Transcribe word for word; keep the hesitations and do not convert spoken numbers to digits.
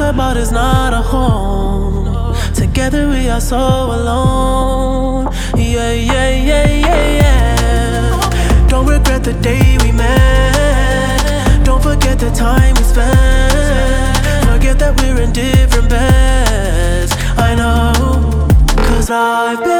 about is not a home. Together we are so alone. Yeah, yeah, yeah, yeah, yeah. Don't regret the day we met. Don't forget the time we spent. Forget that we're in different beds. I know, cause I've been